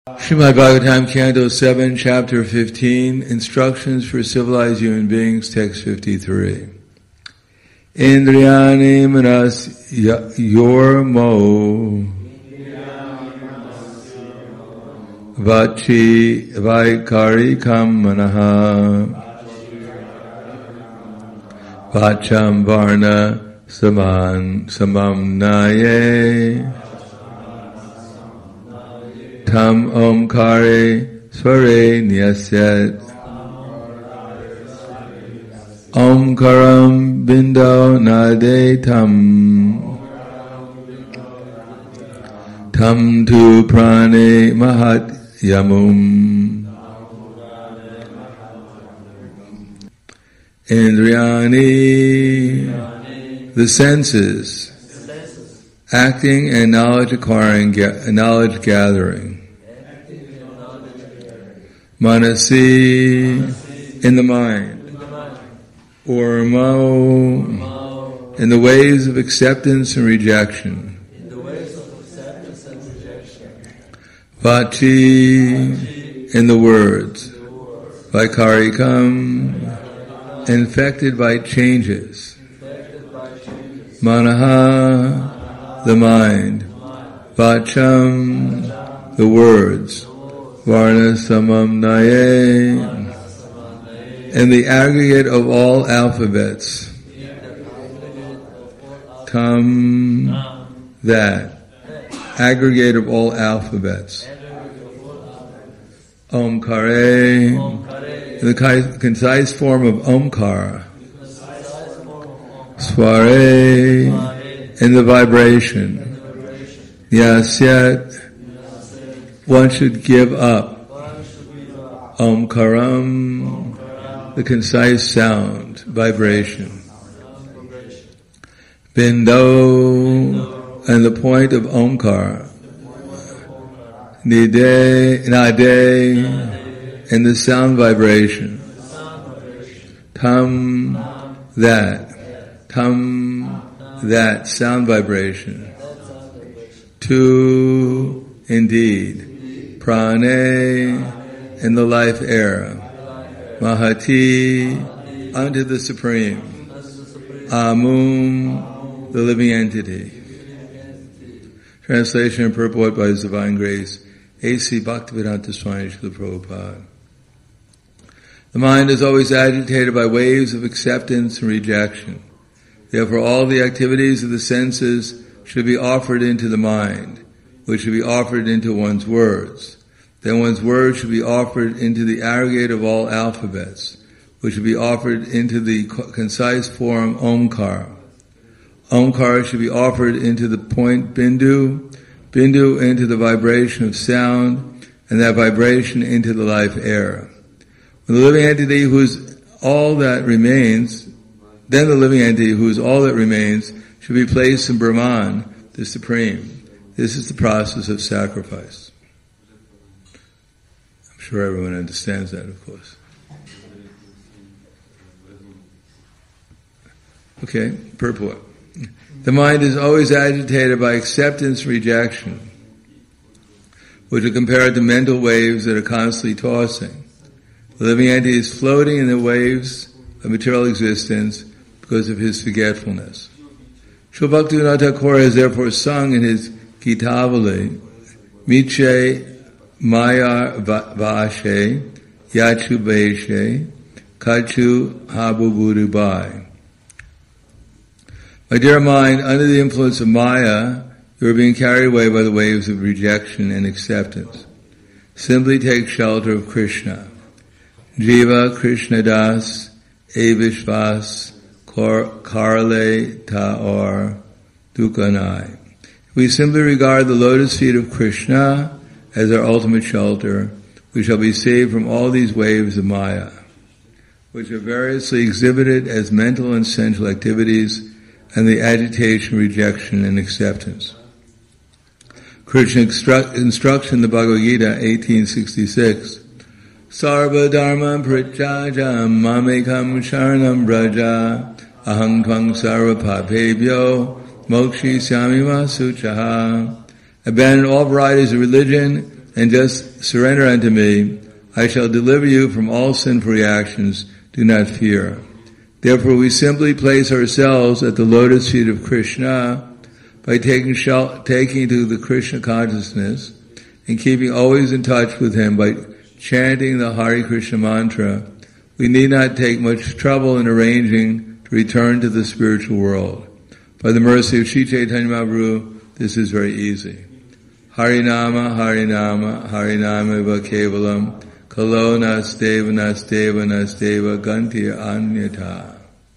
Srimad Bhagavatam, Canto 7, Chapter 15, Instructions for Civilized Human Beings, Text 53. Indriyani manas yormo vachi vaikarikam manaha vacham varna samamnaye tam omkare sware nyasyat omkaram bindo nade tam tu prane mahat yamum indriyani, the senses, acting and knowledge acquiring, knowledge gathering. Manasi, in the mind. Ormo, in the ways of acceptance and rejection. Vachi, in the words. Vaikarikam, infected by changes. Manaha, the mind. Vacham, the words. Varna samamnaye, and the aggregate of all alphabets. Tam, that. Aggregate of all alphabets. Omkare, the concise form of Omkara. Sware, in the vibration. Yasyat, one should give up. Omkaram, the concise sound, vibration. Bindo, and the point of Omkar. Nade, and the sound vibration. Tam, that. Tam, that sound vibration. Tu, indeed. Prane, in the life air. Mahati, unto the Supreme. Amum, the living entity. Translation and purport by His Divine Grace, A.C. Bhaktivedanta Swami Srila Prabhupada. The mind is always agitated by waves of acceptance and rejection. Therefore, all the activities of the senses should be offered into the mind, which should be offered into one's words. Then one's words should be offered into the aggregate of all alphabets, which should be offered into the concise form Omkar. Omkar should be offered into the point Bindu, Bindu into the vibration of sound, and that vibration into the life air. When the living entity who is all that remains, then the living entity who is all that remains should be placed in Brahman, the Supreme. This is the process of sacrifice. I'm sure everyone understands that, of course. Okay, purport. The mind is always agitated by acceptance and rejection, which are compared to mental waves that are constantly tossing. The living entity is floating in the waves of material existence because of his forgetfulness. Srila Bhaktivinoda Thakur has therefore sung in his Gitavali, Miche Maya Vashe Yachu Beshe Kachu Habu Budubai. My dear mind, under the influence of Maya, you are being carried away by the waves of rejection and acceptance. Simply take shelter of Krishna. Jiva Krishna Das Evishvas Karle Taor Dukanai. We simply regard the lotus feet of Krishna as our ultimate shelter. We shall be saved from all these waves of Maya, which are variously exhibited as mental and sensual activities and the agitation, rejection, and acceptance. Krishna instructs in the Bhagavad Gita 1866, Sarva dharma prityaja mamekam sharanam braja aham tvang sarva papebhyo mokshisyami masuchaha. Abandon all varieties of religion and just surrender unto me. I shall deliver you from all sinful reactions. Do not fear. Therefore, we simply place ourselves at the lotus feet of Krishna by taking to the Krishna consciousness and keeping always in touch with him by chanting the Hare Krishna mantra. We need not take much trouble in arranging to return to the spiritual world. By the mercy of Sri Chaitanya Mahaprabhu, this is very easy. Harinama, Harinama, Harinama Kevalam, Kalo Nasteva, Nasteva, Nasteva, Gantir Anyata.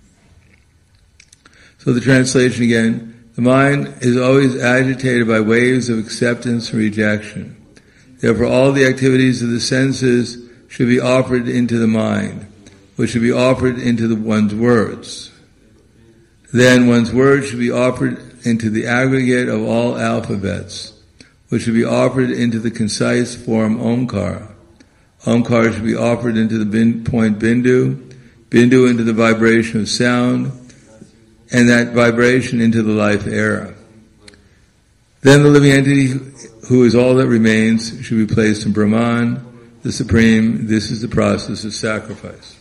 So the translation again, the mind is always agitated by waves of acceptance and rejection. Therefore all the activities of the senses should be offered into the mind, which should be offered into one's words. Then one's words should be offered into the aggregate of all alphabets, which should be offered into the concise form Omkara. Omkara should be offered into the point Bindu, Bindu into the vibration of sound, and that vibration into the life air. Then the living entity, who is all that remains, should be placed in Brahman, the Supreme. This is the process of sacrifice.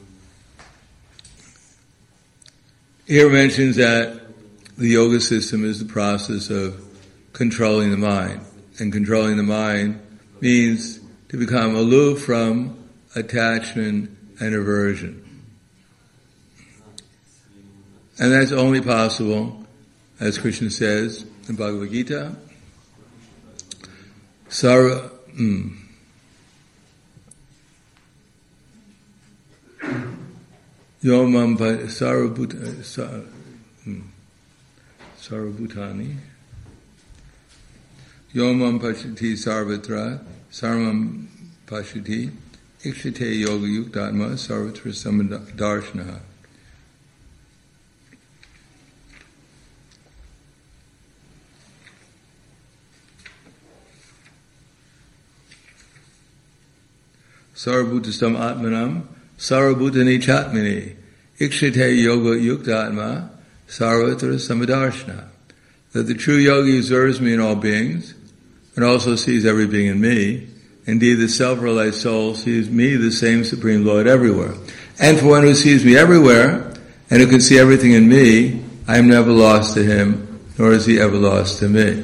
Here mentions that the yoga system is the process of controlling the mind. And controlling the mind means to become aloof from attachment and aversion. And that's only possible, as Krishna says in Bhagavad Gita, Yomam Sarvabhutani Yomam Pashati Sarvatra Sarvam Pashati Ikshite Yoga Yuktatma Sarvatra Samadarshanaha. Sarvabhutastam Atmanam Sarvabhutani Chatmini Ikshite Yoga Yuktatma Sarvatra Samadarshana. That the true yogi observes me in all beings and also sees every being in me. Indeed, the self-realized soul sees me, the same Supreme Lord, everywhere. And for one who sees me everywhere and who can see everything in me, I am never lost to him, nor is he ever lost to me.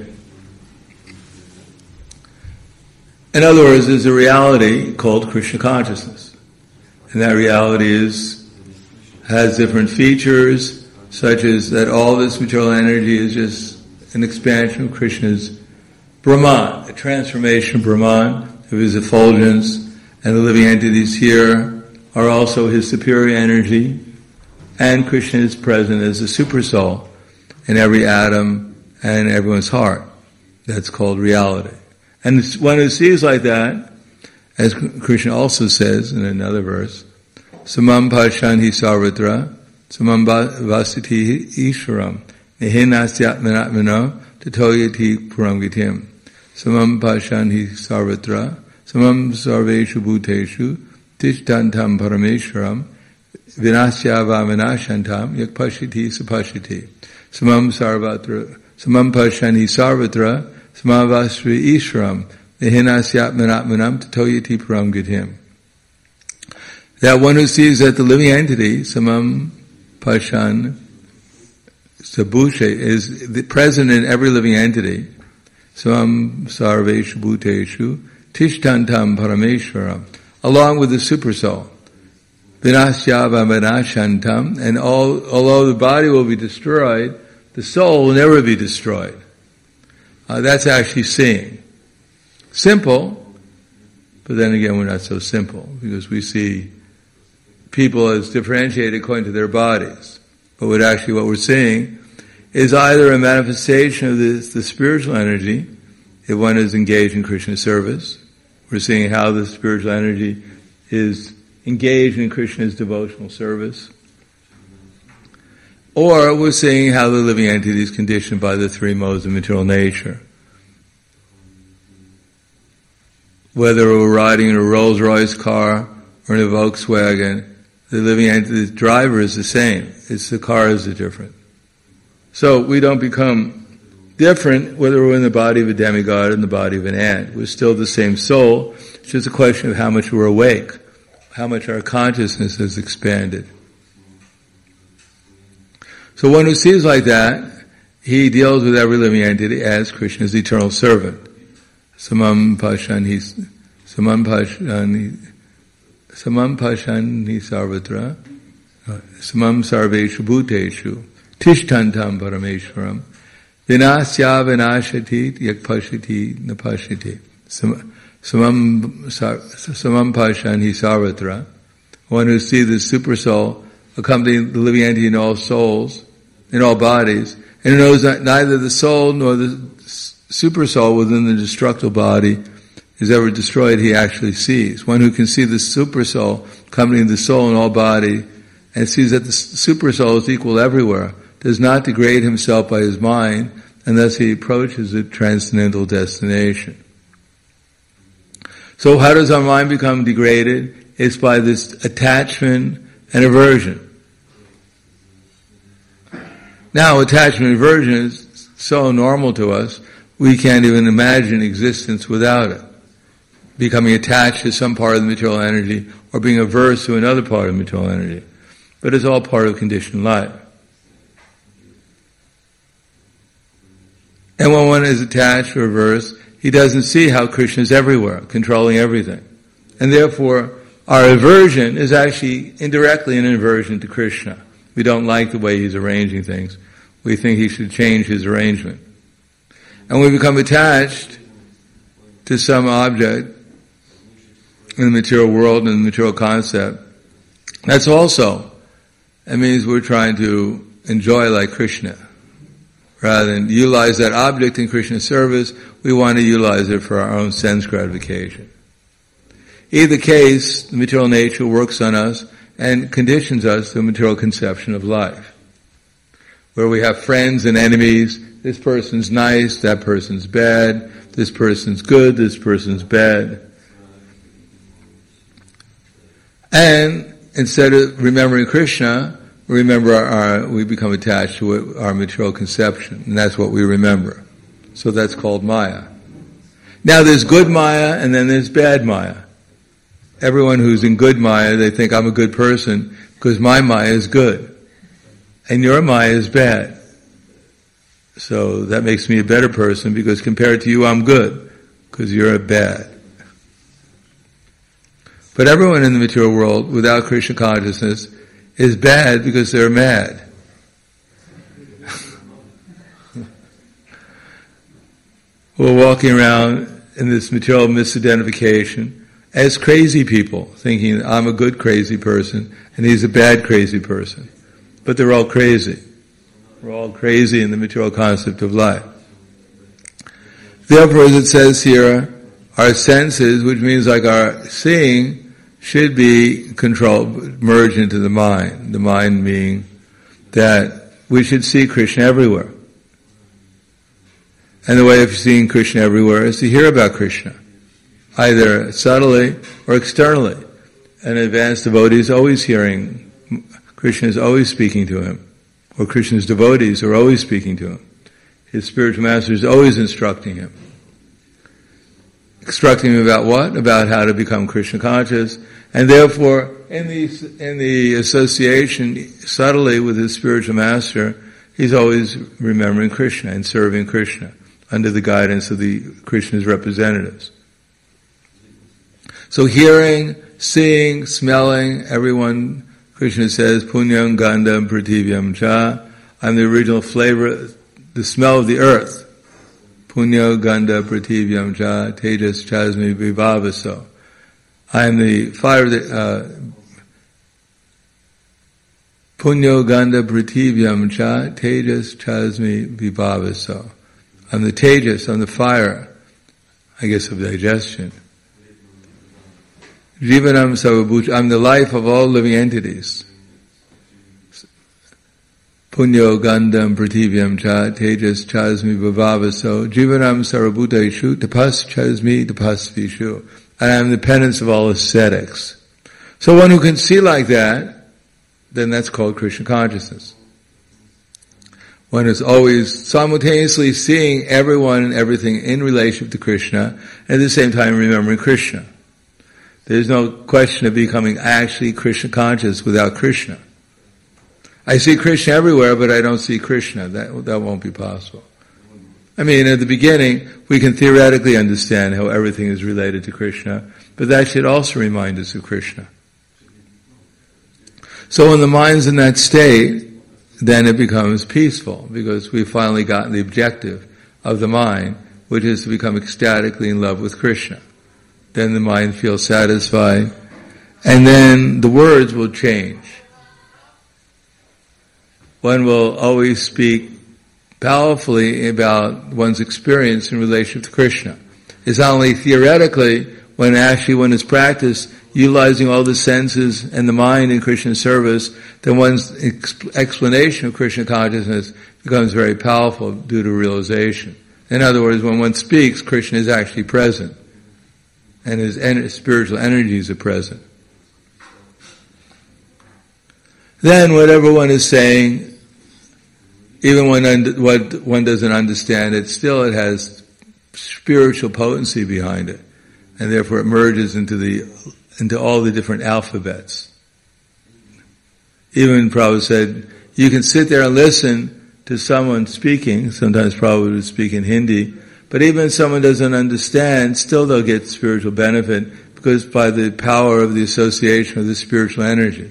In other words, there's a reality called Krishna consciousness. And that reality has different features, such as that all this material energy is just an expansion of Krishna's Brahman, a transformation of Brahman, of his effulgence, and the living entities here are also his superior energy, and Krishna is present as a super soul in every atom and in everyone's heart. That's called reality. And one who sees like that, as Krishna also says in another verse, Samam Pashanhi Sarvatra, Samam Vasiti Ishwaram, Nihinasyatmanatmano, Tatoyati Puramgitim. Samam Pashanhi Sarvatra, Samam Sarveshu Bhuteshu, Tishtantam Parameshwaram, Vinasyava Vinashantam, Yakpashiti Sapashiti. Samam Pashanhi Sarvatra, Samavasri Ishram, Nihinasyatmanatmanam, Tatoyati Puramgitim. That one who sees that the living entity, Samam Pashan Sabhushe, is present in every living entity, Samam Sarveshu Bhuteshu, Tishtantam Parameshwaram, along with the super soul. Vinasyava Vinashantam, and although the body will be destroyed, the soul will never be destroyed. That's actually seeing. Simple, but then again we're not so simple, because we see people as differentiated according to their bodies. But what we're seeing is either a manifestation of the spiritual energy, if one is engaged in Krishna service. We're seeing how the spiritual energy is engaged in Krishna's devotional service. Or we're seeing how the living entity is conditioned by the three modes of material nature. Whether we're riding in a Rolls-Royce car or in a Volkswagen, the living entity, the driver is the same. It's the cars that are different. So we don't become different whether we're in the body of a demigod or in the body of an ant. We're still the same soul. It's just a question of how much we're awake, how much our consciousness has expanded. So one who sees like that, he deals with every living entity as Krishna's eternal servant. Samam pashani sarvatra, samam sarveshu bhuteshu, tishtantam parameshwaram, vinasya vinashati yak pashati napashati. Samam pashani sarvatra, one who sees the super soul accompanying the living entity in all souls, in all bodies, and knows that neither the soul nor the super soul within the destructible body is ever destroyed, he actually sees. One who can see the super soul accompanying the soul in all body and sees that the super soul is equal everywhere, does not degrade himself by his mind, and thus he approaches a transcendental destination. So how does our mind become degraded? It's by this attachment and aversion. Now, attachment and aversion is so normal to us, we can't even imagine existence without it. Becoming attached to some part of the material energy or being averse to another part of the material energy. But it's all part of conditioned life. And when one is attached or averse, he doesn't see how Krishna is everywhere, controlling everything. And therefore, our aversion is actually indirectly an aversion to Krishna. We don't like the way he's arranging things. We think he should change his arrangement. And we become attached to some object in the material world and the material concept. That means we're trying to enjoy like Krishna. Rather than utilize that object in Krishna's service, we want to utilize it for our own sense gratification. Either case, the material nature works on us and conditions us to a material conception of life. Where we have friends and enemies, this person's nice, that person's bad, this person's good, this person's bad. And instead of remembering Krishna, we become attached to our material conception, and that's what we remember. So that's called Maya. Now there's good Maya and then there's bad Maya. Everyone who's in good Maya, they think I'm a good person because my Maya is good. And your Maya is bad. So that makes me a better person because compared to you I'm good because you're bad. But everyone in the material world without Krishna consciousness is bad because they're mad. We're walking around in this material misidentification as crazy people, thinking I'm a good crazy person and he's a bad crazy person. But they're all crazy. We're all crazy in the material concept of life. Therefore, as it says here, our senses, which means like our seeing, should be controlled, merged into the mind. The mind meaning that we should see Krishna everywhere. And the way of seeing Krishna everywhere is to hear about Krishna, either subtly or externally. An advanced devotee is always hearing, Krishna is always speaking to him, or Krishna's devotees are always speaking to him. His spiritual master is always instructing him. Instructing him about what? About how to become Krishna conscious. And therefore, in the association subtly with his spiritual master, he's always remembering Krishna and serving Krishna under the guidance of the Krishna's representatives. So hearing, seeing, smelling, everyone, Krishna says, Punyam Gandham Prativyam Cha, I'm the original flavor, the smell of the earth. Punya Gandha Prativyam Cha, Tejas Chasmi Vibhavaso. I am the fire of the, Punyo Gandha Prativyam Cha, Tejas Chasmi Vibhavaso. I'm the Tejas, I'm the fire, I guess of digestion. Jivanam Sarvabhuta, I'm the life of all living entities. Punyo Gandham Prativyam Cha, Tejas Chasmi Vibhavaso, Jivanam Sarvabhuteshu, Tapas Chasmi Tapasvishu. And I am the penance of all ascetics. So one who can see like that, then that's called Krishna consciousness. One is always simultaneously seeing everyone and everything in relationship to Krishna, and at the same time remembering Krishna. There's no question of becoming actually Krishna conscious without Krishna. I see Krishna everywhere, but I don't see Krishna. That won't be possible. I mean, at the beginning, we can theoretically understand how everything is related to Krishna, but that should also remind us of Krishna. So when the mind's in that state, then it becomes peaceful, because we've finally gotten the objective of the mind, which is to become ecstatically in love with Krishna. Then the mind feels satisfied, and then the words will change. One will always speak powerfully about one's experience in relationship to Krishna. It's not only theoretically, when actually one is practiced, utilizing all the senses and the mind in Krishna's service, then one's explanation of Krishna consciousness becomes very powerful due to realization. In other words, when one speaks, Krishna is actually present, and his spiritual energies are present. Then whatever one is saying, even when what one doesn't understand it, still it has spiritual potency behind it, and therefore it merges into all the different alphabets. Even Prabhupada said, you can sit there and listen to someone speaking, sometimes Prabhupada would speak in Hindi, but even if someone doesn't understand, still they'll get spiritual benefit, because by the power of the association of the spiritual energy.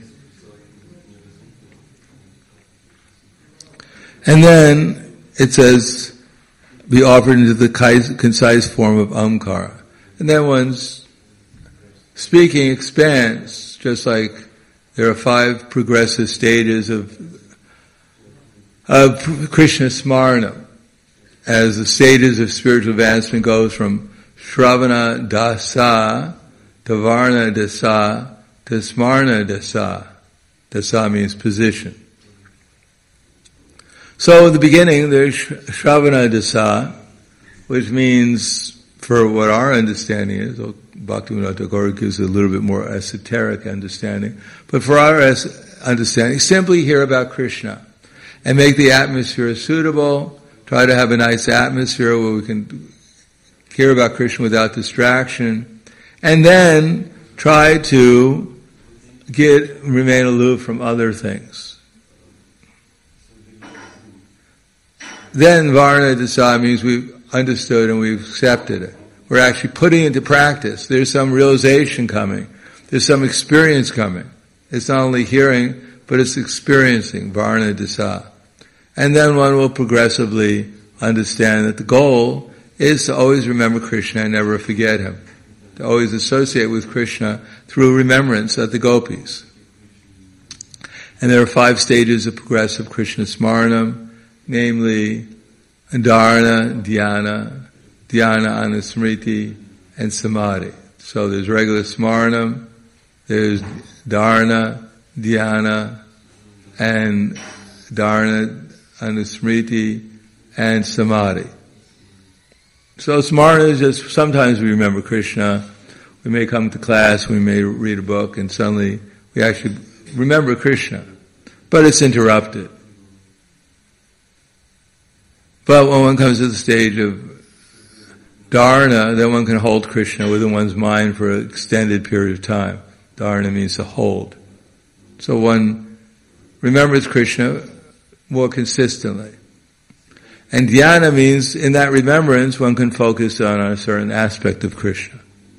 And then it says, be offered into the concise form of Omkara. And then one's speaking expands, just like there are 5 progressive stages of Krishna Smarana, as the stages of spiritual advancement goes from Shravana Dasa to Varna Dasa to Smarana Dasa. Dasa means position. So at the beginning there's Shravana Dasa, which means, for what our understanding is, Bhaktivinoda Thakur gives a little bit more esoteric understanding, but for our understanding, simply hear about Krishna and make the atmosphere suitable. Try to have a nice atmosphere where we can hear about Krishna without distraction, and then try to remain aloof from other things. Then Varna Dasa means we've understood and we've accepted it. We're actually putting it into practice. There's some realization coming. There's some experience coming. It's not only hearing, but it's experiencing, Varna Dasa. And then one will progressively understand that the goal is to always remember Krishna and never forget him. To always associate with Krishna through remembrance of the gopis. And there are 5 stages of progressive Krishna Smaranam, namely Dharana, Dhyana, Anusmriti, and Samadhi. So there's regular Smaranam, there's Dharana, Dhyana, and Dharana, Anusmriti, and Samadhi. So Smarana is just, sometimes we remember Krishna, we may come to class, we may read a book, and suddenly we actually remember Krishna, but it's interrupted. But when one comes to the stage of Dharana, then one can hold Krishna within one's mind for an extended period of time. Dharana means to hold. So one remembers Krishna more consistently. And dhyana means, in that remembrance, one can focus on a certain aspect of Krishna.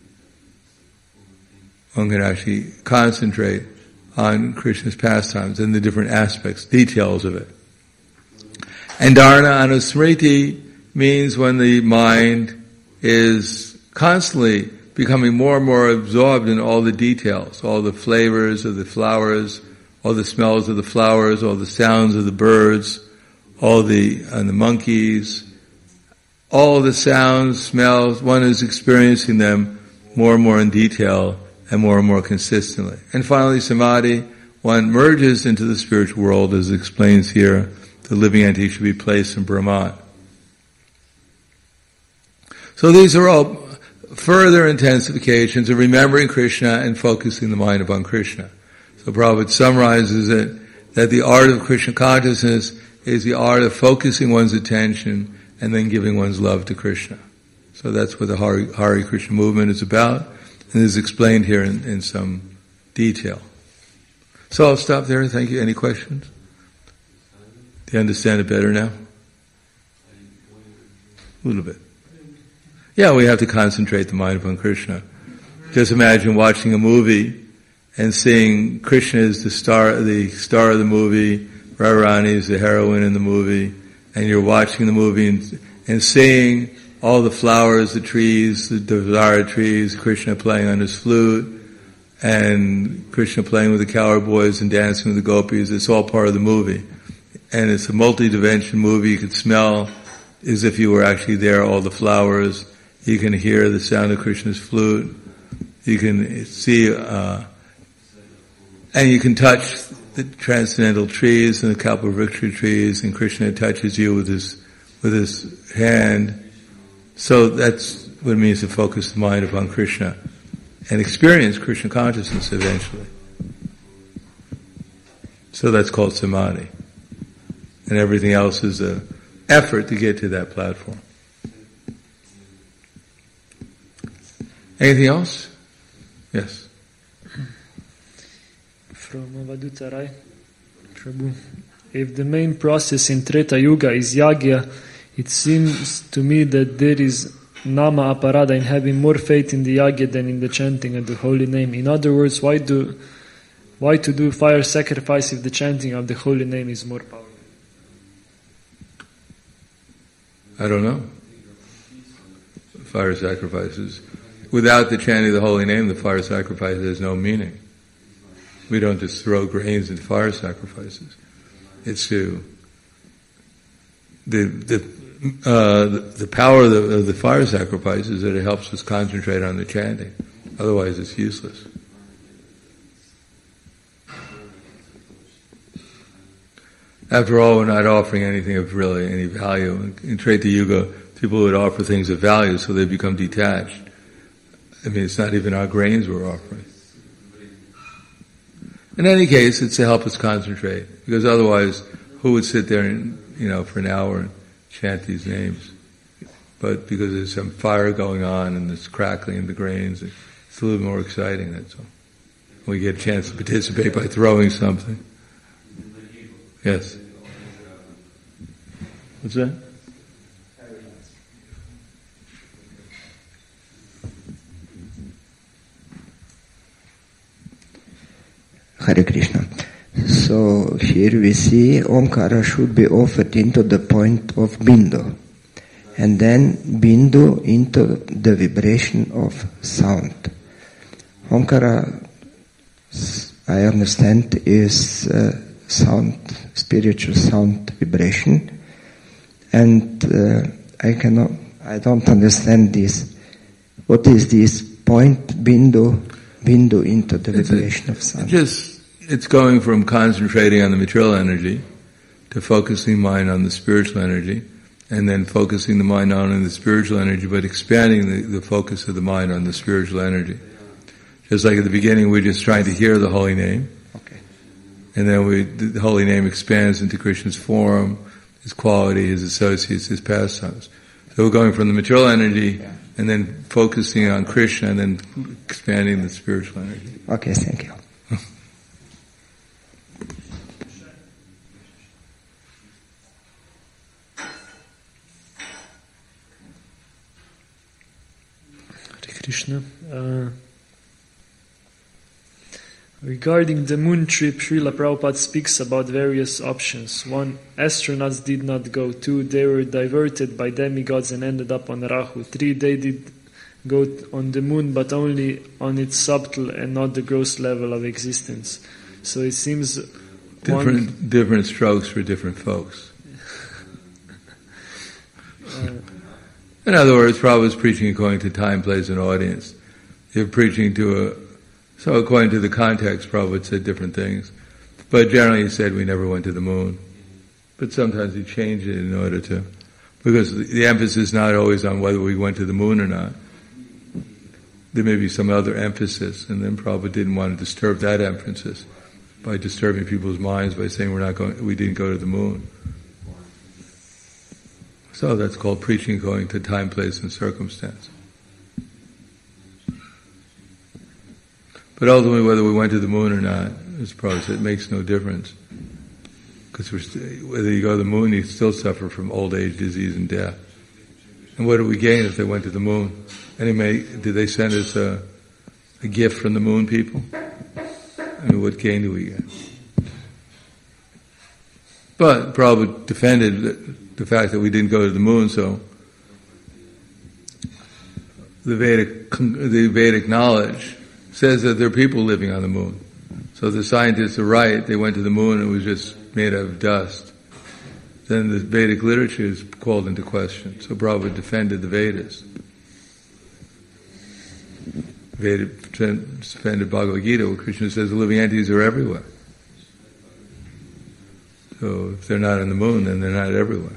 One can actually concentrate on Krishna's pastimes and the different aspects, details of it. And dharana anusmriti means when the mind is constantly becoming more and more absorbed in all the details, all the flavors of the flowers, all the smells of the flowers, all the sounds of the birds, all the monkeys, all the sounds, smells, one is experiencing them more and more in detail and more consistently. And finally, samadhi, one merges into the spiritual world, as it explains here. The living entity should be placed in Brahman. So these are all further intensifications of remembering Krishna and focusing the mind upon Krishna. So Prabhupada summarizes it that the art of Krishna consciousness is the art of focusing one's attention and then giving one's love to Krishna. So that's what the Hare Krishna movement is about, and is explained here in some detail. So I'll stop there. Thank you. Any questions? Do you understand it better now? A little bit. Yeah, we have to concentrate the mind upon Krishna. Just imagine watching a movie and seeing Krishna is the star of the movie, Radharani is the heroine in the movie, and you're watching the movie and seeing all the flowers, the trees, the Devara trees, Krishna playing on his flute, and Krishna playing with the cowherd boys and dancing with the gopis. It's all part of the movie. And it's a multi-dimension movie. You can smell as if you were actually there, all the flowers. You can hear the sound of Krishna's flute. You can see, and you can touch the transcendental trees and the Kalpavriksha trees, and Krishna touches you with his hand. So that's what it means to focus the mind upon Krishna and experience Krishna consciousness eventually. So that's called samadhi. And everything else is an effort to get to that platform. Anything else? Yes. From Avaduta Prabhu. If the main process in Treta Yuga is yagya, it seems to me that there is nama aparada in having more faith in the yagya than in the chanting of the holy name. In other words, why to do fire sacrifice if the chanting of the holy name is more powerful? I don't know. Fire sacrifices. Without the chanting of the holy name, the fire sacrifice has no meaning. We don't just throw grains into fire sacrifices. It's to the power of the fire sacrifice is that it helps us concentrate on the chanting. Otherwise, it's useless. After all, we're not offering anything of really any value. In Treta Yuga, people would offer things of value, so they become detached. I mean, it's not even our grains we're offering. In any case, it's to help us concentrate, because otherwise, who would sit there and, for an hour and chant these names? But because there's some fire going on and there's crackling in the grains, it's a little more exciting, that's all. We get a chance to participate by throwing something. Yes. What's that? Hare Krishna. So here we see Omkara should be offered into the point of Bindu, and then Bindu into the vibration of sound. Omkara, I understand, is sound, spiritual sound vibration, and I don't understand this. What is this point Bindu into the vibration of sound? It's going from concentrating on the material energy to focusing mind on the spiritual energy, and then focusing the mind not on the spiritual energy, but expanding the focus of the mind on the spiritual energy. Just like at the beginning, we're just trying to hear the holy name. Okay. And then the holy name expands into Krishna's form, his quality, his associates, his pastimes. So we're going from the material energy and then focusing on Krishna and then expanding the spiritual energy. Okay, thank you. Krishna. Regarding the moon trip, Srila Prabhupada speaks about various options. 1, astronauts did not go. 2, they were diverted by demigods and ended up on Rahu. 3, they did go on the moon, but only on its subtle and not the gross level of existence. So it seems different strokes for different folks. In other words, Prabhupada's preaching according to time, place, and audience. You're preaching so according to the context, Prabhupada said different things. But generally he said we never went to the moon. But sometimes he changed it in order to, because the emphasis is not always on whether we went to the moon or not. There may be some other emphasis, and then Prabhupada didn't want to disturb that emphasis by disturbing people's minds by saying we didn't go to the moon. So that's called preaching according to time, place, and circumstance. But ultimately, whether we went to the moon or not, as Prabhupada said, it makes no difference. Because whether you go to the moon, you still suffer from old age, disease, and death. And what do we gain if they went to the moon? Did they send us a gift from the moon people? I mean, what gain do we get? But Prabhupada defended the fact that we didn't go to the moon, so the Vedic knowledge says that there are people living on the moon. So the scientists are right, they went to the moon and it was just made out of dust. Then the Vedic literature is called into question. So Prabhupada defended the Vedas. Veda defended Bhagavad Gita, where Krishna says the living entities are everywhere. So if they're not on the moon, then they're not everywhere.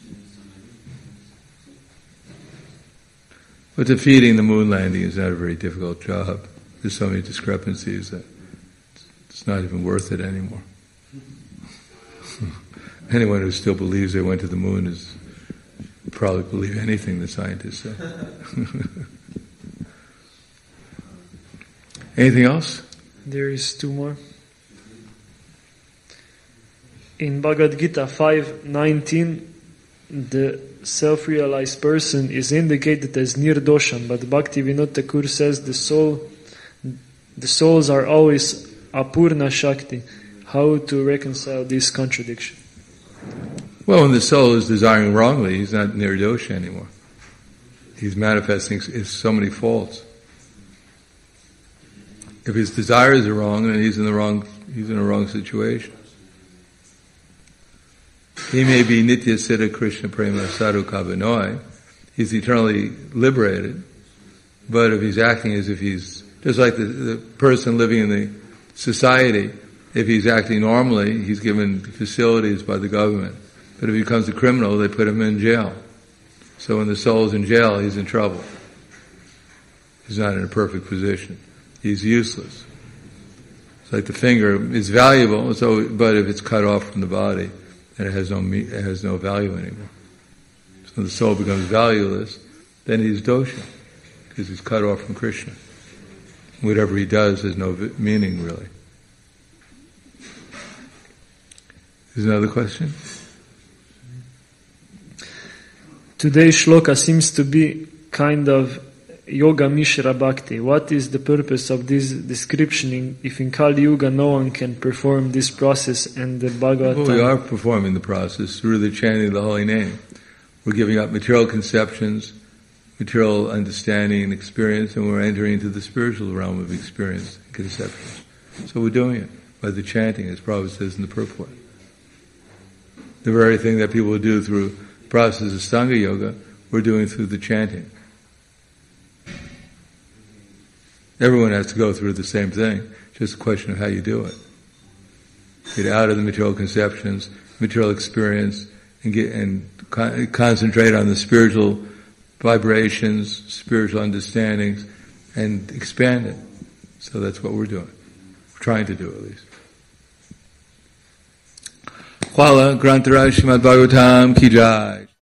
But defeating the moon landing is not a very difficult job. There's so many discrepancies that it's not even worth it anymore. Anyone who still believes they went to the moon is probably believe anything the scientists say. Anything else? There is two more. In Bhagavad Gita 5:19, the self-realized person is indicated as Nirdosham, but Bhaktivinoda Thakur says the souls are always Apurna Shakti. How to reconcile this contradiction? Well, when the soul is desiring wrongly, he's not Nirdosha anymore. He's manifesting so many faults. If his desires are wrong, then he's in a wrong situation. He may be Nitya Siddha Krishna Prema Sadhu Kavanoi. He's eternally liberated. But if he's acting as if he's, just like the person living in the society, if he's acting normally, he's given facilities by the government. But if he becomes a criminal, they put him in jail. So when the soul's in jail, he's in trouble. He's not in a perfect position. He's useless. It's like the finger is valuable, but if it's cut off from the body, then it has no value anymore. So when the soul becomes valueless, then he's dosha, because he's cut off from Krishna. Whatever he does has no meaning, really. Is there another question? Today's shloka seems to be kind of Yoga Mishra Bhakti. What is the purpose of this description if in Kali Yuga no one can perform this process and the Bhagavatam? Well, we are performing the process through the chanting of the holy name. We're giving up material conceptions, material understanding and experience, and we're entering into the spiritual realm of experience and conceptions. So we're doing it by the chanting, as Prabhupada says in the purport. The very thing that people do through the process of Stanga Yoga, we're doing through the chanting. Everyone has to go through the same thing, just a question of how you do it. Get out of the material conceptions, material experience, and concentrate on the spiritual vibrations, spiritual understandings, and expand it. So that's what we're doing. We're trying to do, at least. Hvala Grantaraj Srimad Bhagavatam Ki Jai.